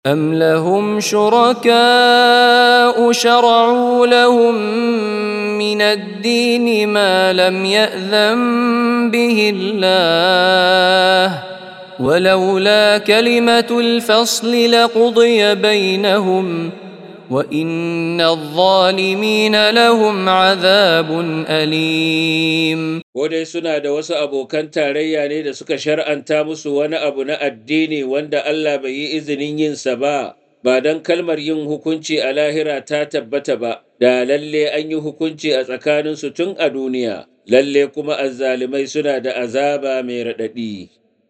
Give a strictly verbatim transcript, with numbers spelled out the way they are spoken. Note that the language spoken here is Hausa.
أم لهم شركاء شرعوا لهم من الدين ما لم يأذن به الله ولولا كلمة الفصل لقضي بينهم وإن الظالمين لهم عذاب أليم. ko dai suna da wasu abokan tarayya ne da suka shar'anta musu wani abu na addini wanda Allah bai yi izinin yinsa ba, ba don kalmar yin hukunci a lahira ta tabbata ba, da lalle an yi hukunci a tsakaninsu tun a duniya, lalle kuma azzalimai suna da azaba mai raɗaɗi.